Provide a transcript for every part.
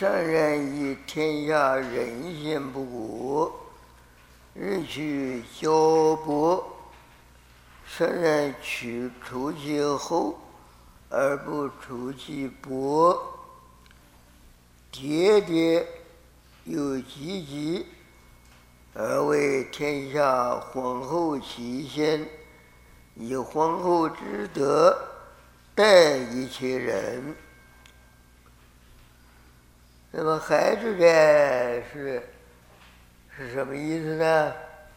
圣人以天下人心不古，日趋交薄。圣人取除其厚而不除其薄，迭迭有积极，而为天下浑厚其心，以浑厚之德待一切人。那么还这个是什么意思呢？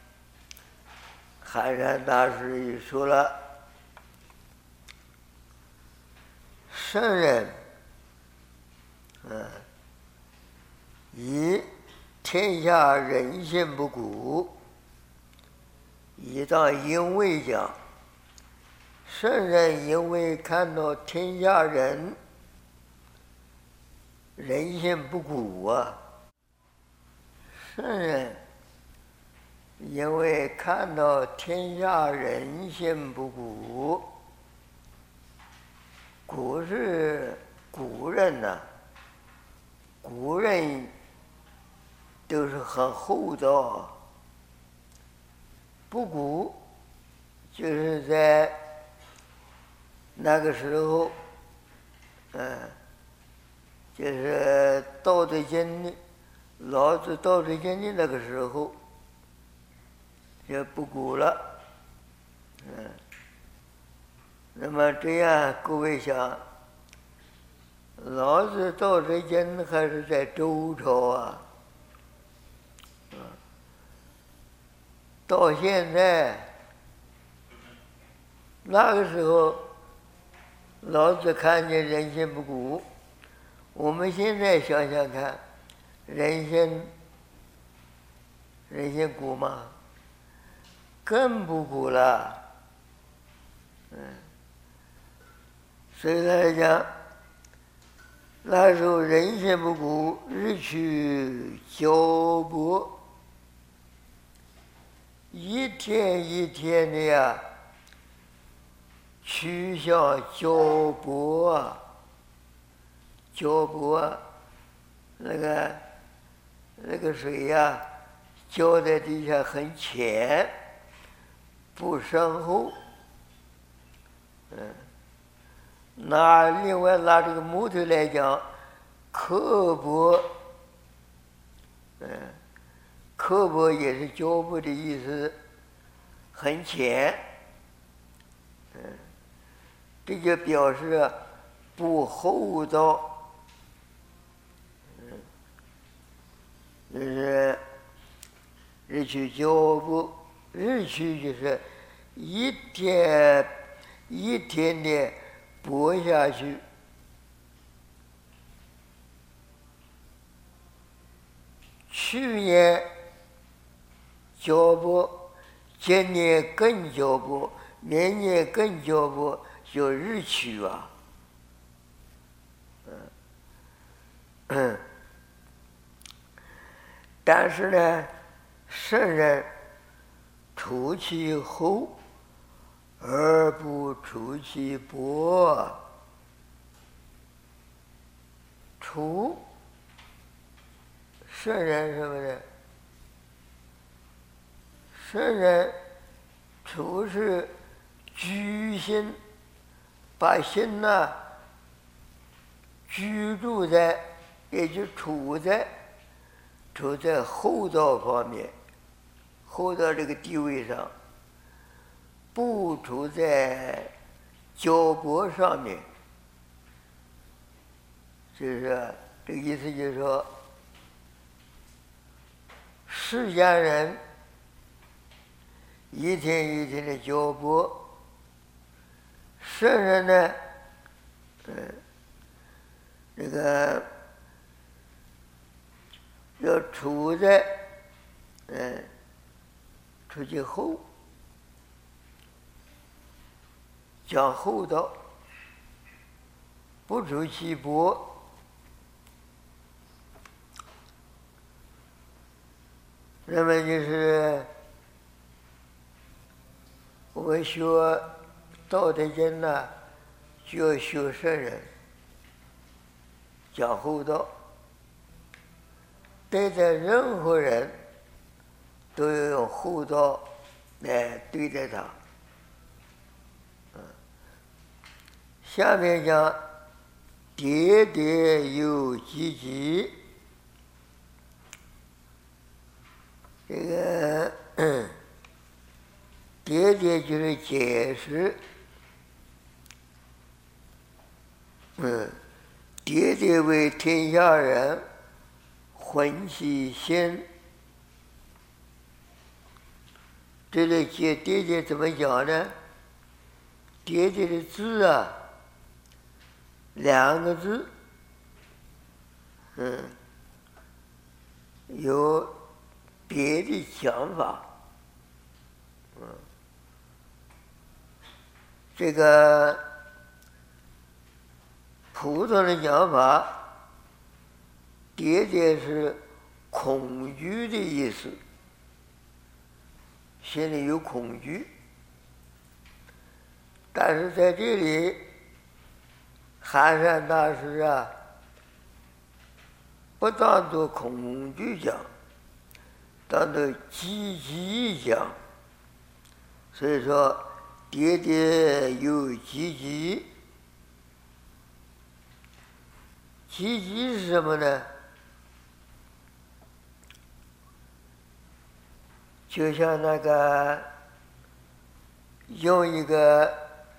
寒山大师也说了，圣人以天下人心不古，以当因为讲，圣人因为看到天下人心不古啊，圣人因为看到天下人心不古，古是古人呐，古人都是很厚道，不古就是在那个时候，就是《道德经》老子《道德经》的那个时候就不古了。那么这样各位想，老子《道德经》还是在周朝啊，到现在那个时候老子看见人心不古，我们现在想想看，人心古吗？更不古了。所以来讲，那时候人心不古，日趋交薄，一天一天的呀，趋向交薄啊，交薄啊，那个水呀，浇在地下很浅，不深厚。另外拿这个木头来讲，刻薄，刻薄也是交薄的意思，很浅，这就表示不厚道，就是日趋交薄，日趋就是一天一天的薄下去。去年交薄，今年更交薄，明年更交薄，叫日趋啊。但是呢，圣人除其厚而不除其薄。除圣人什么呢？圣人除是居心，把心呢居住在，也就处在厚道方面，厚道这个地位上，不处在交薄上面。就是这个意思，就是说，世间人一天一天的交薄，圣人呢，这个要处在，处其厚，讲厚道，不处其薄。那么就是我们学《道德经》呢，就要学圣人，讲厚道， 对待任何人都要用厚道来对待他。下面讲喋喋有积极，这个喋喋就是解释，喋喋为天下人浑其心。这里喋喋怎么讲呢？喋喋的字啊，2个字，有别的讲法，这个普通的讲法，喋喋是恐惧的意思，心里有恐惧，但是在这里，寒山大师啊，不当作恐惧讲，当作积极讲。所以说，喋喋有积极。积极是什么呢？就像那个用一个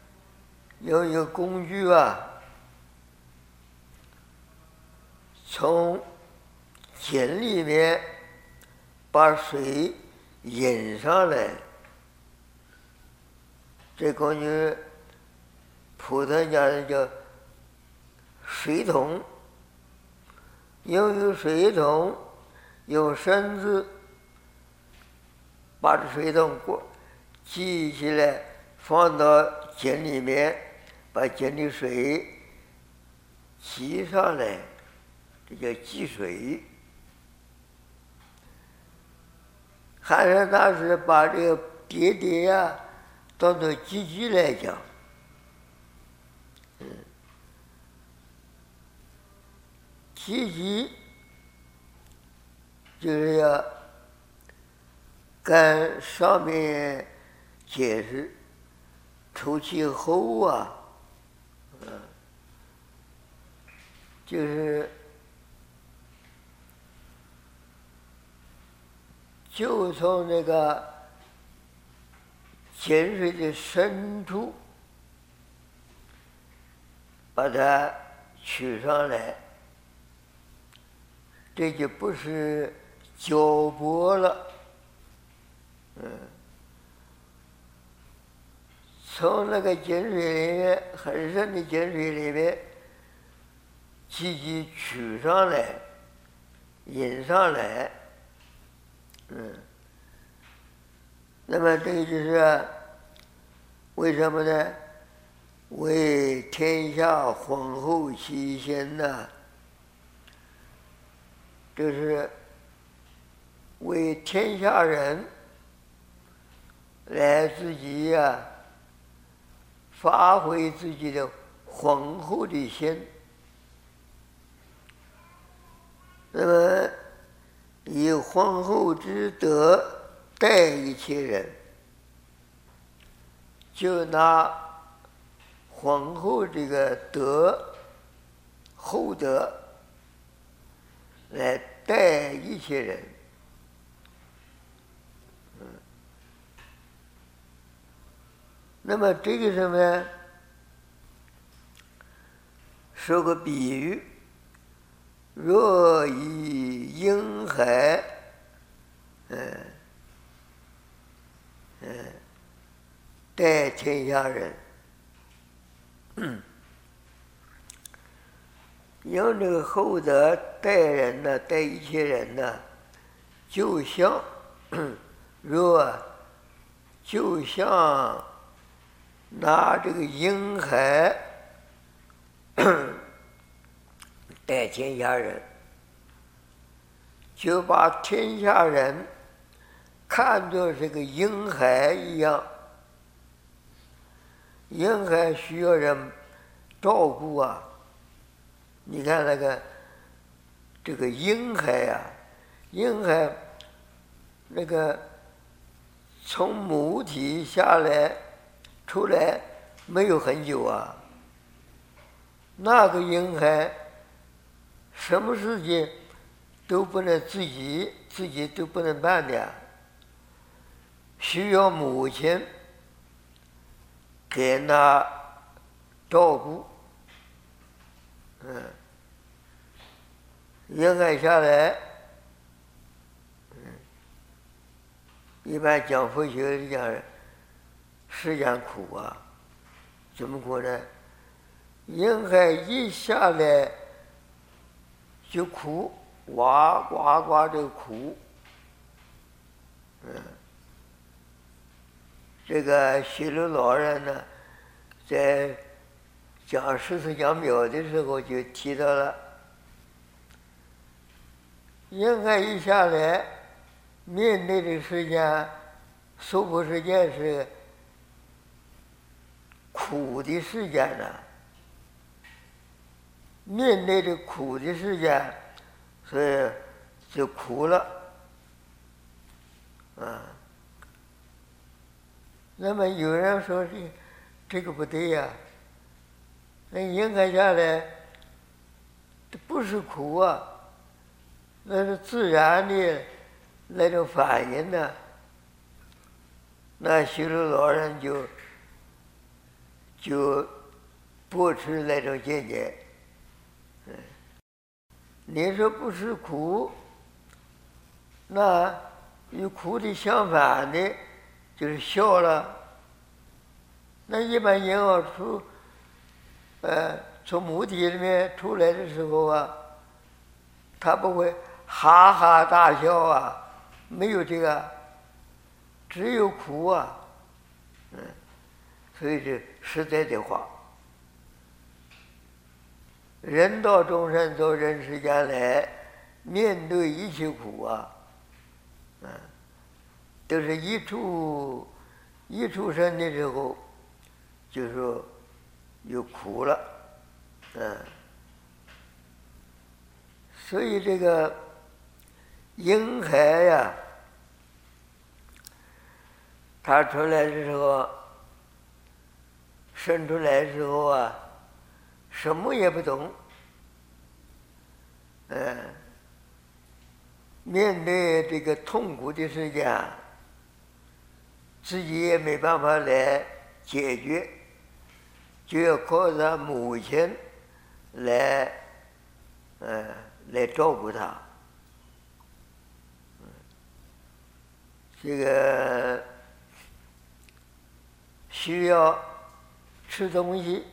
工具啊，从井里面把水引上来，这工具普通讲的叫水桶。用水桶，用绳子把这水桶系起来，放到井里面，把井里水提上来，这叫积水。寒山大师把这个喋喋啊当作积极来讲，积极就是要跟上面解释出其后啊，就是就从那个井水的深处把它取上来，这就不是浇泼了，从那个井水里面很深的井水里面积极取上来，引上来，那么这个就是为什么呢？为天下浑厚其心呐，就是为天下人来自己呀，发挥自己的浑厚的心，那么以浑厚之德待一切人，就拿浑厚这个德厚德来待一切人，那么这个什么呢？说个比喻，若以婴孩，待天下人，用这个厚德待人呢，待一切人呢，就像拿这个婴孩待天下人，就把天下人看作是个婴孩一样，婴孩需要人照顾啊。你看这个婴孩啊， 婴孩那个从母体下来出来没有很久啊，那个婴孩什么事情都不能自己都不能办的，需要母亲给他照顾。婴孩下来，一般讲佛学里讲是讲苦啊，怎么苦呢？婴孩一下来就哭，哇呱呱的哭。这个西鲁老人呢，在讲十四讲表的时候就提到了，婴孩一下来面对的时间，娑婆世界是苦的世界呢，面对的苦的世界，所以就苦了。那么有人说这个不对呀，那婴孩下来这不是苦啊，那是自然的那种反应呢。那西鲁老人就驳斥那种见解。你说不是苦，那与苦的相反的就是笑了。那一般婴儿从母体里面出来的时候啊，他不会哈哈大笑啊，没有这个，只有哭啊。所以这实在的话，人到众生到人世间来，面对一切苦啊，都是一出生的时候就说有苦了。所以这个婴孩呀，他出来的时候，生出来的时候啊，什么也不懂。面对这个痛苦的事情，自己也没办法来解决，就要靠他母亲来照顾他。这个需要吃东西，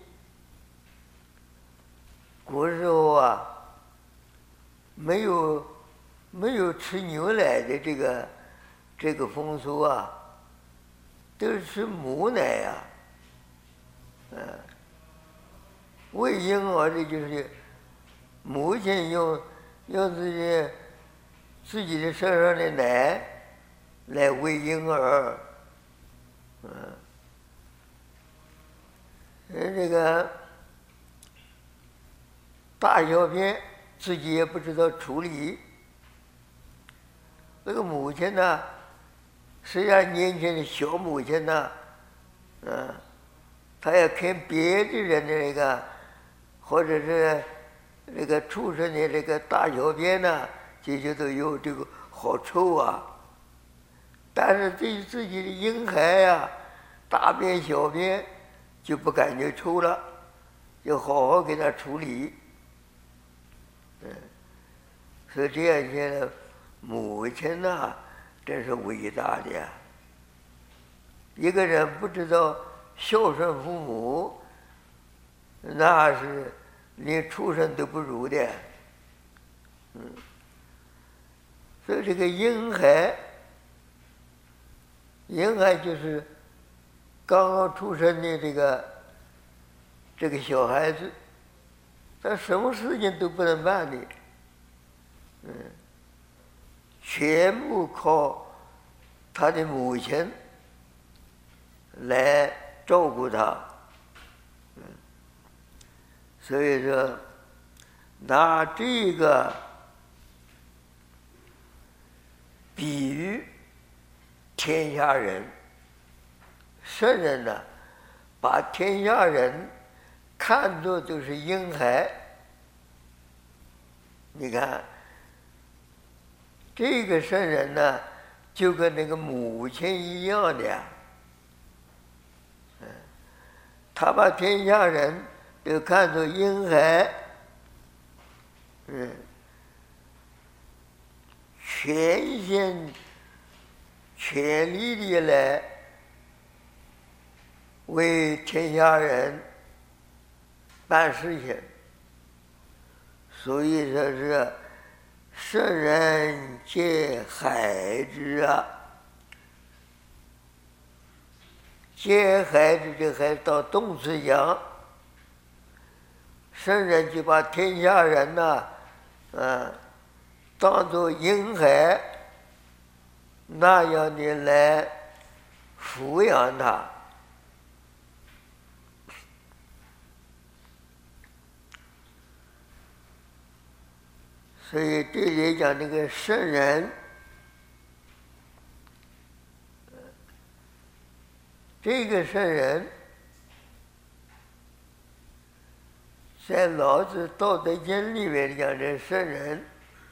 古时候啊，没有吃牛奶的这个风俗啊，都是吃母奶呀。喂婴儿的就是母亲用自己的身上的奶来喂婴儿。这个大小便自己也不知道处理。那个母亲呢，虽然年轻的小母亲呢，她要看别的人的那个，或者是那个畜生的这个大小便呢，这些都有这个好臭啊。但是对于自己的婴孩呀，大便小便就不感觉臭了，要好好给他处理。所以这样一些母亲呐，真是伟大的呀。一个人不知道孝顺父母，那是连畜生都不如的。所以这个婴孩就是刚刚出生的这个小孩子，他什么事情都不能办的，全部靠他的母亲来照顾他。所以说，拿这个比喻天下人。圣人呢，把天下人看作都是婴孩。你看，这个圣人呢，就跟那个母亲一样的呀。他把天下人都看作婴孩，全心全力的来为天下人办事情，所以说是圣人皆孩之啊。接孩子这还到动词讲，圣人就把天下人呢，当作婴孩那样的来抚养他。所以这里讲那个圣人，这个圣人在老子《道德经》里面讲的圣人，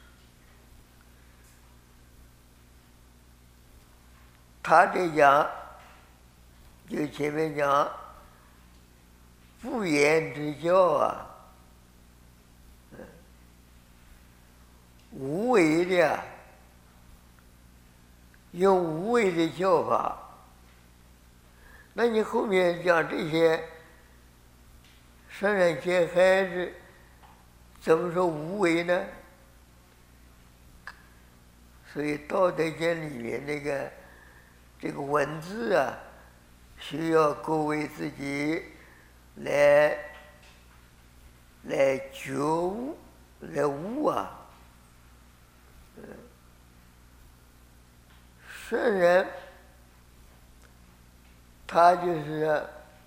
他这讲就前面讲不言之教啊，无为的，用无为的教法。那你后面讲这些圣人接孩子，怎么说无为呢？所以《道德经》里面这个文字啊，需要各位自己来觉悟、来悟啊。圣人他就是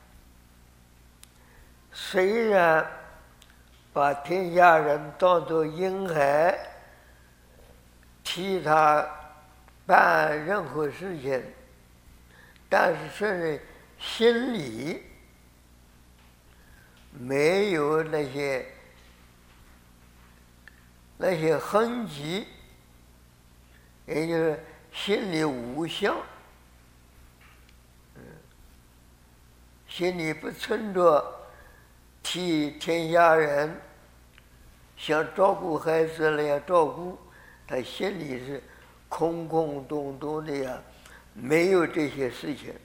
虽然把天下人当作婴孩，替他办任何事情，但是圣人心里没有那些痕迹，也就是心里无相，心里不存着替天下人像照顾孩子那样照顾，他心里是空空洞洞的呀，没有这些事情。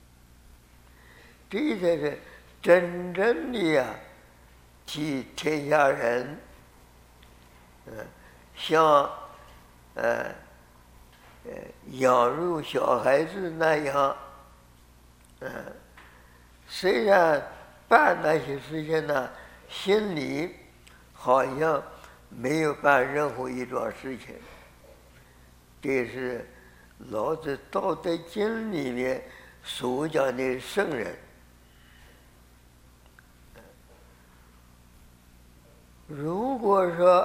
这才是真正的呀，替天下人，像养育小孩子那样，虽然办那些事情呢，心里好像没有办任何一桩事情。这是老子《道德经》里面所讲的圣人。如果说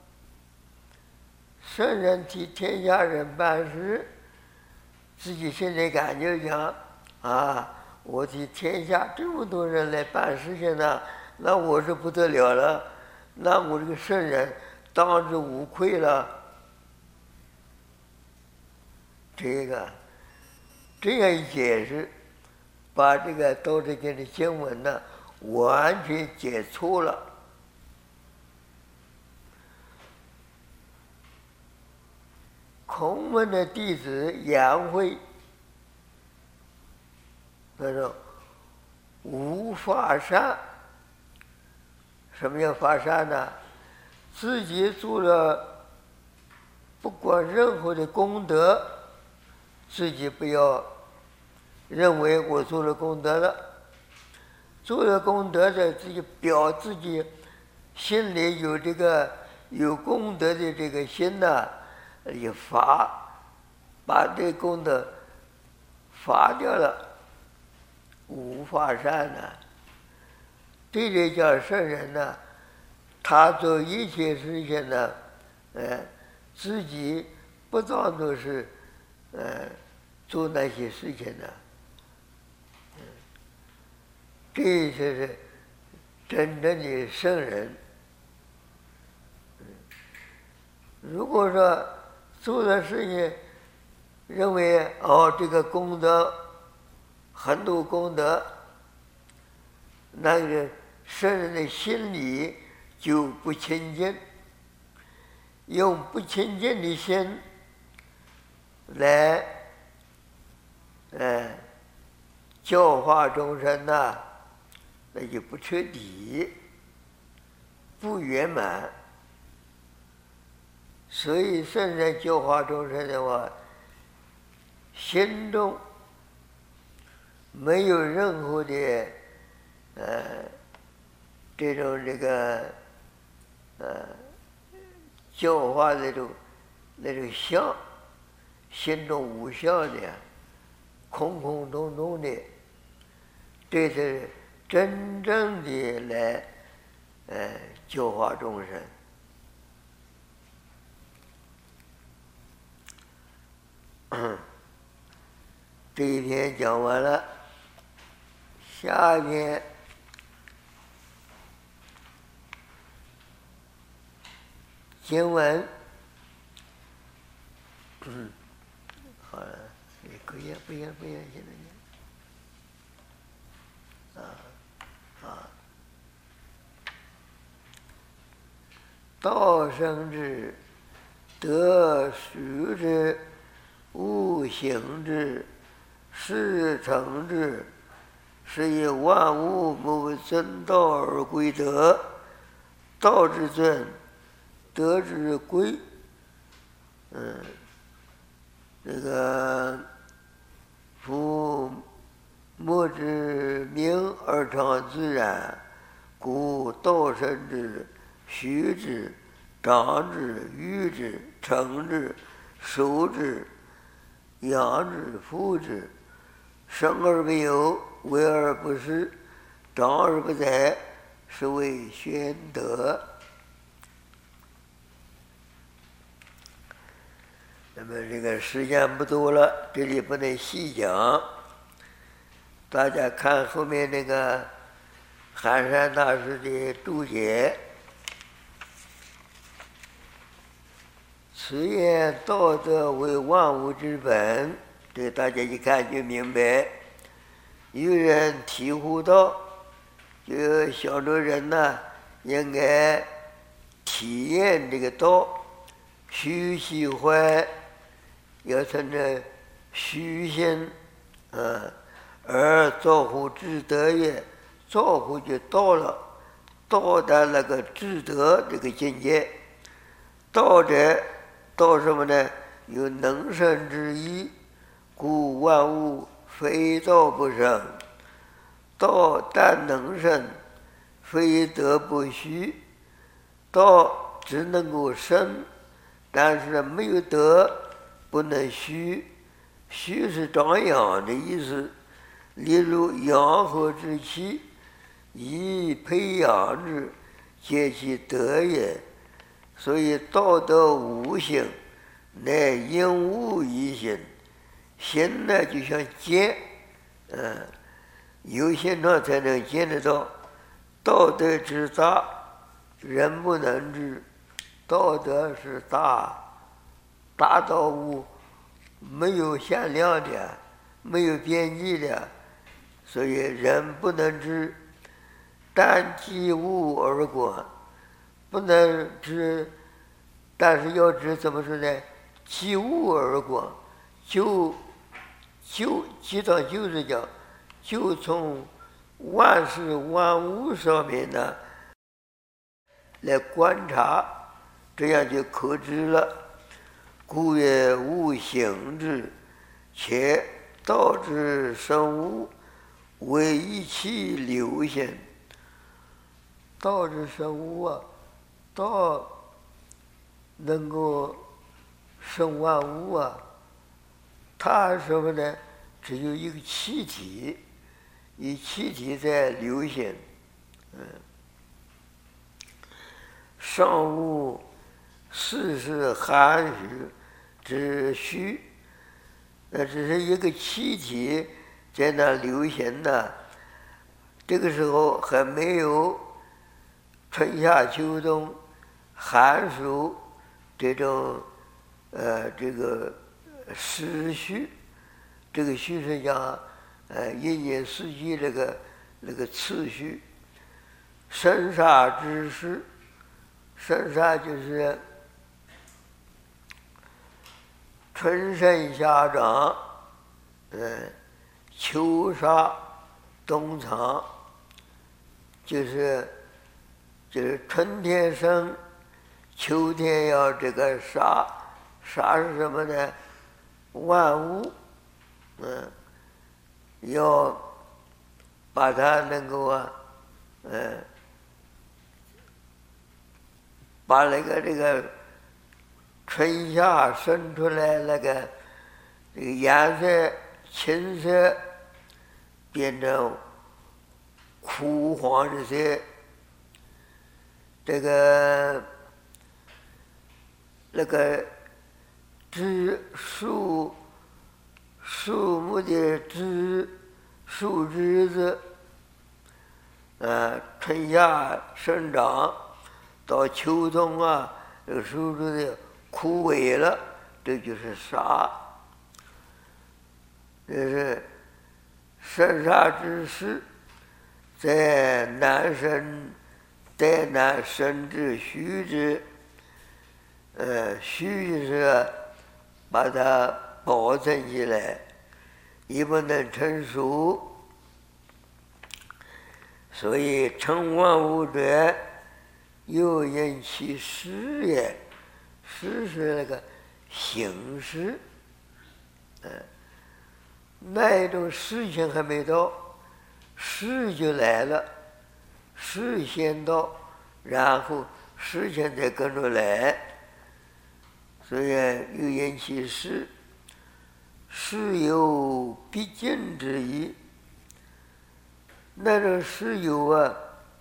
圣人替天下人办事，自己心里感觉讲啊，我替天下这么多人来办事情呢，那我是不得了了，那我这个圣人当之无愧了。这样一解释，把这个《道德经》的经文呢，完全解错了。孔门的弟子颜回，他说无法善。什么叫法善呢？自己做了不管任何的功德，自己不要认为我做了功德了，做了功德的自己表自己心里有功德的这个心呢，也把这功德罚掉了，无法善呢。这里叫圣人呢，他做一切事情呢，自己不当作是做那些事情呢。这就是真正的圣人。如果说做的事情认为这个功德很多功德，那个圣人的心里就不清净，用不清净的心来教化众生呐，那就不彻底，不圆满。所以圣人教化众生的话，心中没有任何的这个教化那种相，心中无相的，空空洞洞的，这是真正的来教化众生。这一篇讲完了，下一篇经文，好了，不要，现在道生之，得熟之，物行之，事成之，是以万物谋真道而归德。道之尊，德之贵。这个夫莫之名而常自然，故道生之，虚之，长之，育之，成之，熟之，养之，富之。生而不有，为而不恃，长而不宰，是谓玄德。那么这个时间不多了，这里不能细讲，大家看后面那个寒山大师的注解。此言道德为万物之本，这大家一看就明白。有人体悟到，就想着人呢应该体验这个道，虚喜欢，要存着虚心，而造乎至德也。造乎就到了，到达那个至德这个境界。道者道什么呢？有能生之意，故万物非道不生。道但能生，非德不虚。道只能够生，但是没有德，不能虚。虚是长养的意思。例如阳和之气，以培养之，皆其德也。所以道德无形，乃因物以形。形呢就像见，有形状才能见得到。道德之大，人不能知。道德是大到没有限量的，没有边际的，所以人不能知。但即物而观，不能知，但是要知怎么说呢？即物而观，即当就是讲，就从万事万物上面呢来观察，这样就可知了。故曰物行之，且道之生物，为一气流行。道之生物啊，道能够生万物啊，它什么呢？只有一个气体，以气体在流行。上物事事含蓄， 之虚，那只是一个气体在那流行的。这个时候还没有春夏秋冬寒暑这种这个时序，这个序是讲一年四季那个次序。生杀之时，生杀就是春生夏长，秋杀冬藏，就是春天生，秋天要这个杀。杀是什么呢？万物，要把它能够把这个春夏生出来这个颜色青色变成枯黄的色，这个那个树木的树枝子，春夏生长，到秋冬这个树枝子枯萎了，这就是杀。这是生杀之时，在南生之虚之，虚是把它保存起来，也不能成熟。所以成万物者，又因其事也。事是那个形式，那一种事情还没到，事就来了，事先到，然后事情再跟着来。所以又因其事，事有必尽之意。那种事有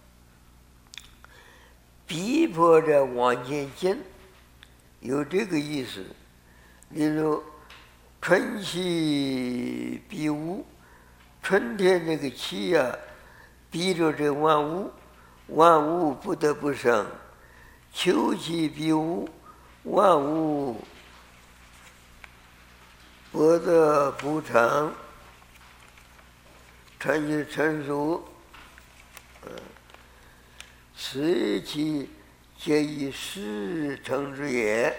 逼迫着往前进，有这个意思。例如春气逼物，春天这个气逼着这万物，万物不得不生；秋气逼物，万物不得不成。成就成熟，此一气皆以事成之也。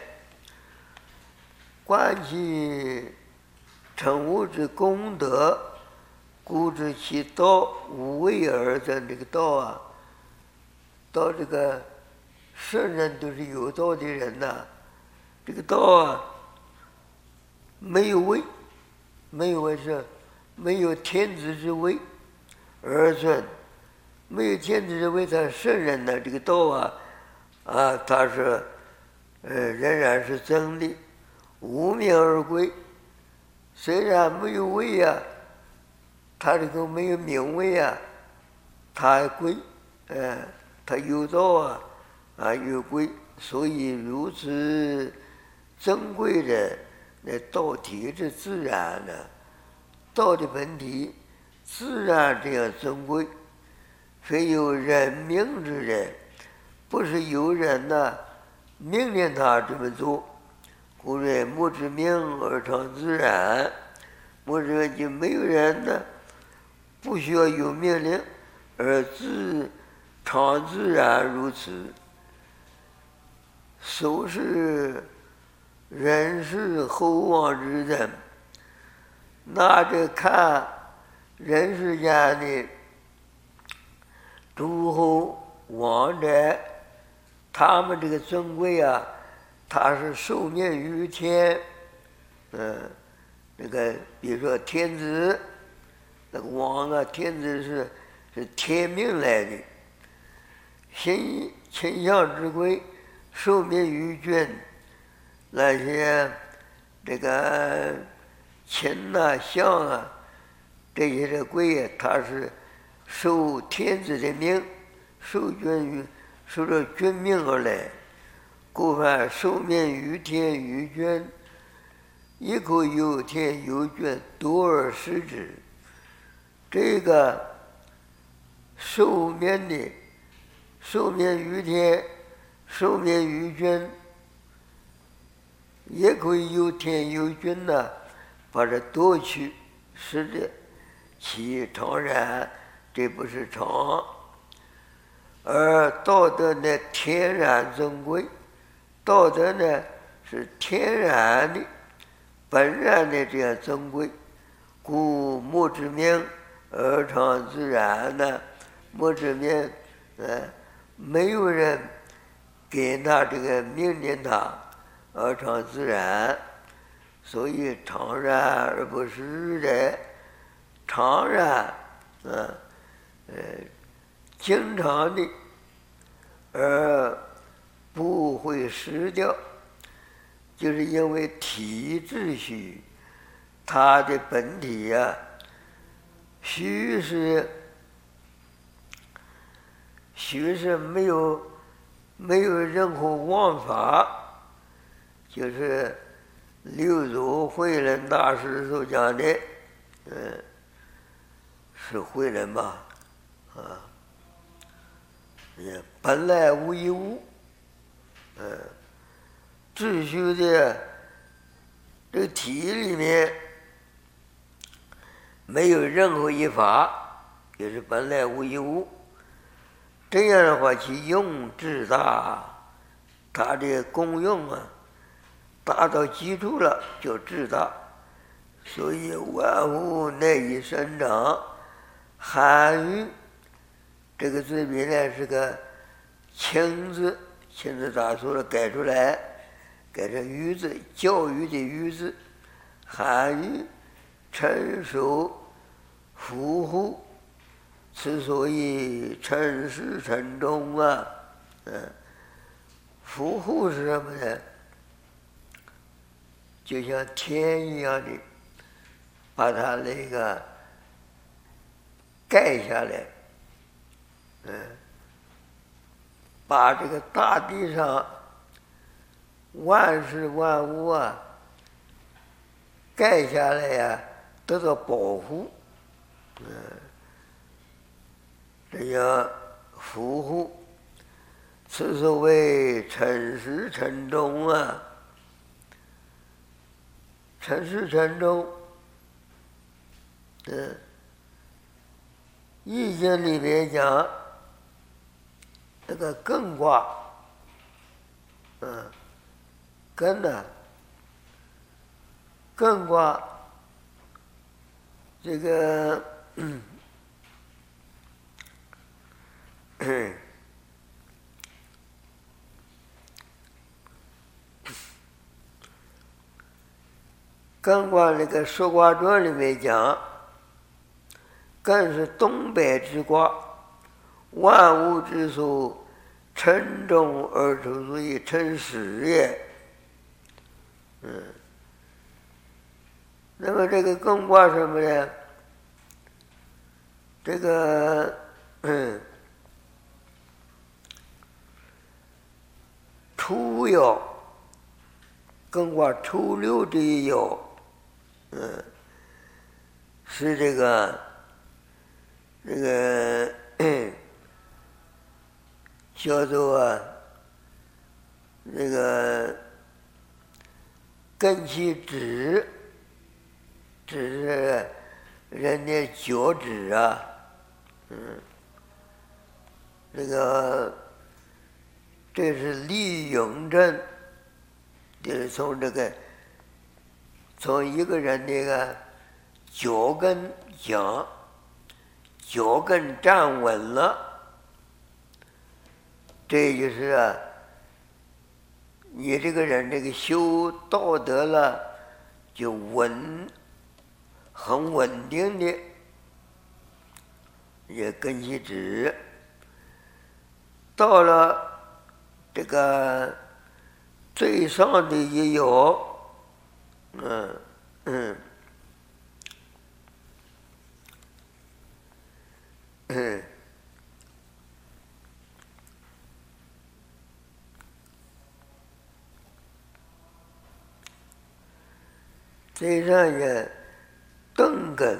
观其成物之功德，故知其道无为而生。这个道道这个圣人都是有道的人这个道没有为，没有为是没有天子之位而存，没有天子之位，他圣人这个道他是仍然是真理，无名而归。虽然没有位他这个没有名位他还归，他有道有归，所以如此珍贵的那道体之自然道的本体自然这样珍贵，非有人命之人，不是有人命令他这么做。故曰莫之命而常自然，莫之就没有人不需要有命令而常自然如此。所是人世后往之人，拿着看人世间的诸侯王者，他们这个尊贵他是受命于天，那个比如说天子，那个王天子是天命来的，秦相之贵，受命于君。那些这个秦相这些的贵，他是受天子的命，受着君命而来。故凡受命于天于君， 亦可有田有捐，多而食之。这个受免的，受免于田，受免于捐，也可以有田有捐呢，把这夺去，使的其常然，这不是常。而道德呢，天然尊贵，道德呢是天然的、本然的这样尊贵，故莫之名而常自然呢。莫之名，没有人给他这个命令他，而常自然，所以常然而不失的，常然，经常的，而不会失掉，就是因为体质虚，它的本体呀，虚是没有任何王法，就是六祖慧能大师所讲的，是慧能吧，本来无一物，秩序的这个体里面没有任何一法，也是本来无一物。这样的话，其用智大，它的功用啊，达到基础了就智大。所以万物乃以生长。汉语这个字本来是个亲字，亲字打错了改出来，改成育字，教育的育字。汉语成熟富户，之所以成始成终啊，富户是什么呢？就像田一样的，把它那个盖下来，把这个大地上万事万物啊盖下来呀，得到保护，这样富户，此所谓成始成终啊，成始成终，易经里面讲那个艮卦，艮呢，艮卦这个艮卦那个《说卦传》里面讲，艮是东北之卦，万物之所称重而出，所以称始也。那么这个艮卦什么呢？这个初爻，艮卦初六这一爻，是这个叫做那个艮其趾，趾是人的脚趾啊，这是立永正，就是从一个人那个脚跟讲，脚跟站稳了，这就是你这个人这个修道德了，就很稳定的，也艮其趾。到了这个最上的一爻， 再上也钝根，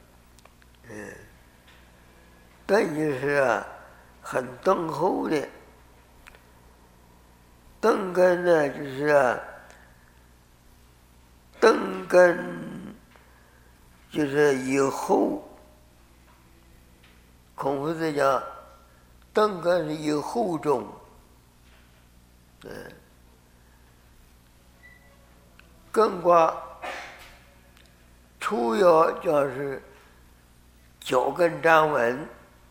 钝就是很敦厚的。钝根呢，就是钝根，就是以厚。孔夫子讲，钝根是以厚重，艮卦初爻讲是脚跟站稳，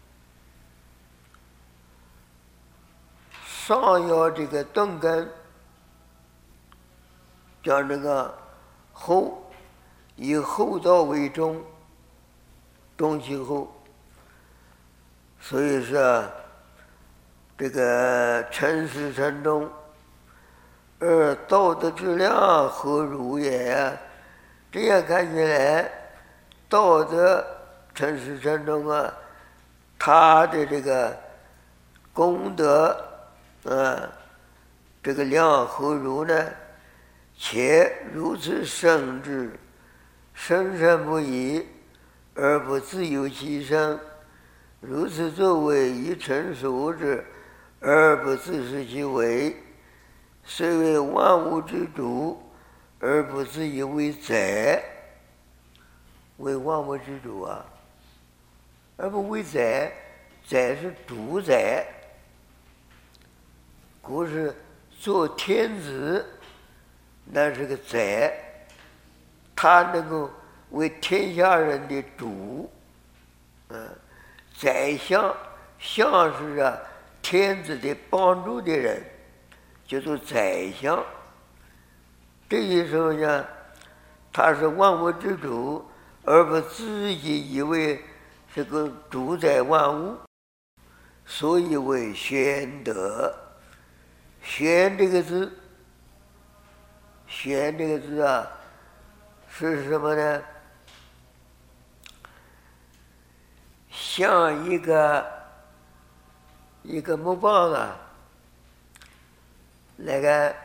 上爻这个钝根讲这个厚，以厚道为重，重其厚。所以说这个诚实诚忠，而道德之量何如也？这样看起来，道德诚实诚忠啊，他的这个功德这个量何如呢？且如此生之，生生不已，而不自由其身；如此作为，以成熟之，而不自食其为。虽为万物之主，而不自以为宰。为万物之主啊，而不为宰。宰是主宰。古是做天子，那是个宰，他能够为天下人的主。宰相，相是天子的帮助的人，叫做宰相。这些时候呢，他是万物之主，而不自己以为是个主宰万物，所以为玄德。玄这个字，玄这个字啊，是什么呢？像一个木棒啊，那个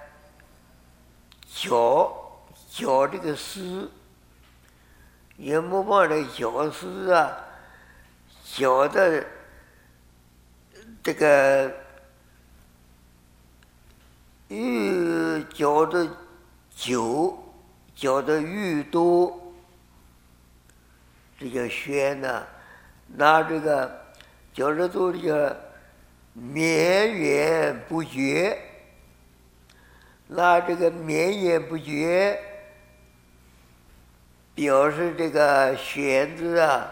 绞这个丝，用木棒的绞丝啊，绞的这个越绞的久，绞的愈多，这叫玄呐。拿这个绞着做这个绵延不绝，拿这个绵延不绝表示这个玄字啊，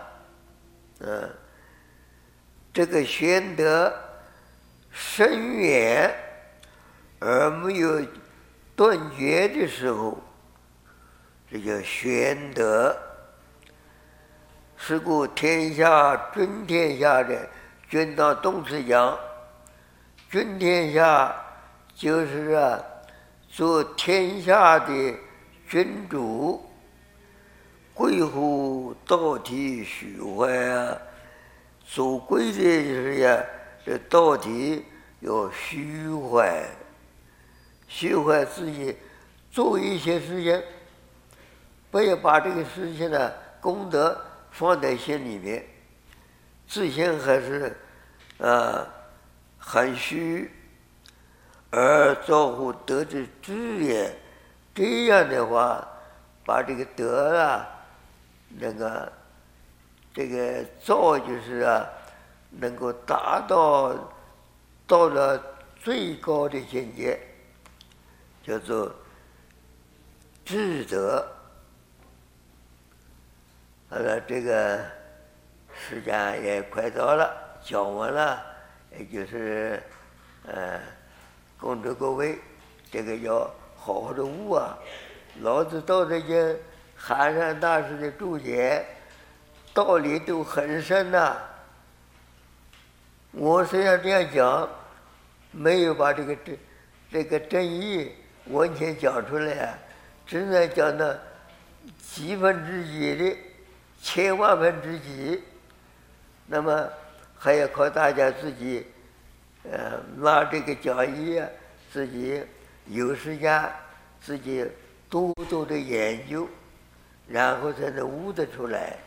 这个玄德深远而没有断绝的时候，这叫玄德。是故天下尊天下的，君当动词讲，尊天下就是做天下的君主。贵乎道体虚怀啊，做贵的就是这道体要虚怀，虚怀自己做一些事情，不要把这个事情的功德放在心里面，自信还是很虚，而造乎德之至也。这样的话，把这个德啊，这个造就是能够达到了最高的境界，叫做至德。好了，这个时间也快到了，讲完了，也就是恭祝各位，这个要好好的悟啊。老子《道德经》寒山大师的注解，道理都很深呐。我虽然这样讲，没有把这个真意完全讲出来，只能讲到几分之一的千万分之几。那么还要靠大家自己拿这个讲义自己有时间自己多多的研究， 然后才能悟得出来。